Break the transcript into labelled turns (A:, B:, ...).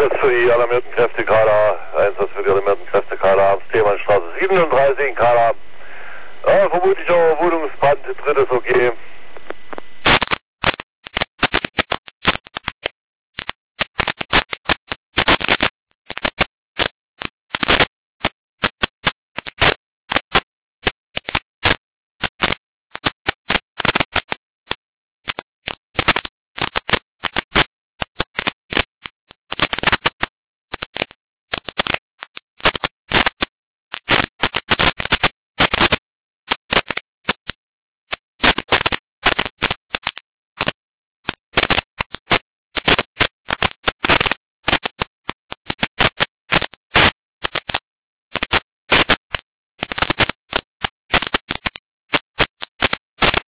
A: Einsatz für die alarmierten Kräfte Kala, Einsatz für die alarmierten Kräfte Kala, am Stehmannstraße 37 in Kala. Ja, vermutlich auch Wohnungsbrand, drittes OG.